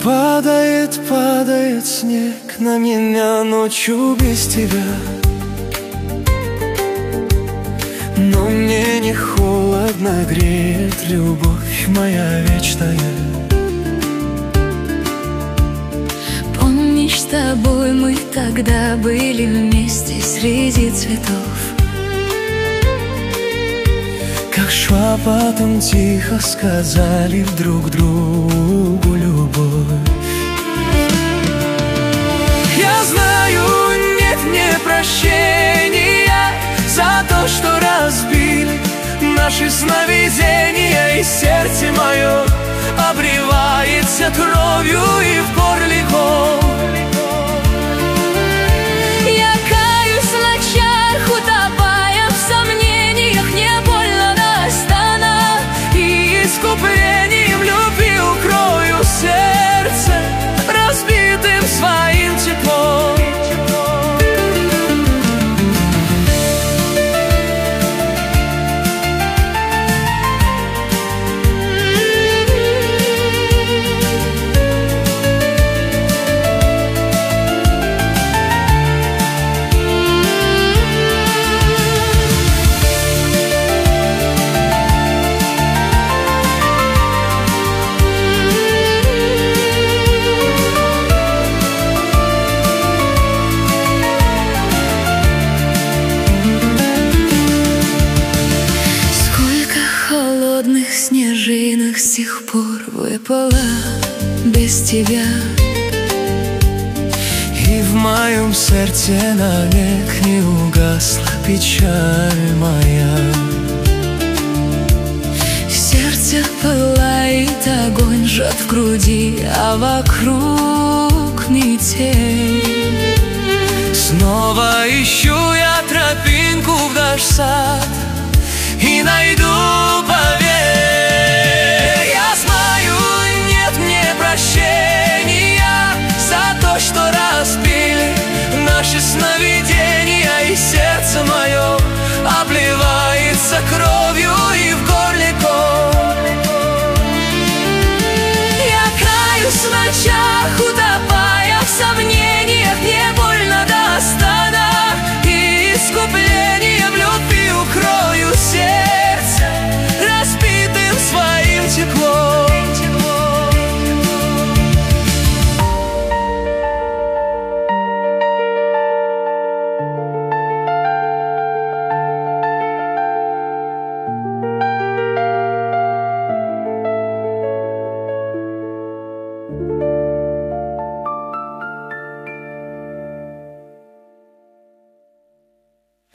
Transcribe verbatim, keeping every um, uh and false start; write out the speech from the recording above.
Падает, падает снег на меня ночью без тебя, но мне не холодно, греет любовь моя вечная. Помнишь, с тобой мы тогда были вместе среди цветов, как шепотом тихо сказали друг другу любовь. Я знаю, нет мне прощения за то, что разбили наши сновидения, и сердце мое обливается кровью и в горле ком. Я каюсь в ночах, утопая в сомнениях, не больно достану, и искуплением любви укрою сердце разбитым своим теплом. Снежинок с тех пор выпала без тебя, и в моем сердце навек не угасла печаль моя. Сердце пылает, огонь жжет в груди, а вокруг метель. Снова ищу я тропинку в наш сад и найду, поверь. Я знаю, нет мне прощения за то, что разбили наши сновидения, и сердце мое обливается кровью и в горле ком. Я каюсь в ночах,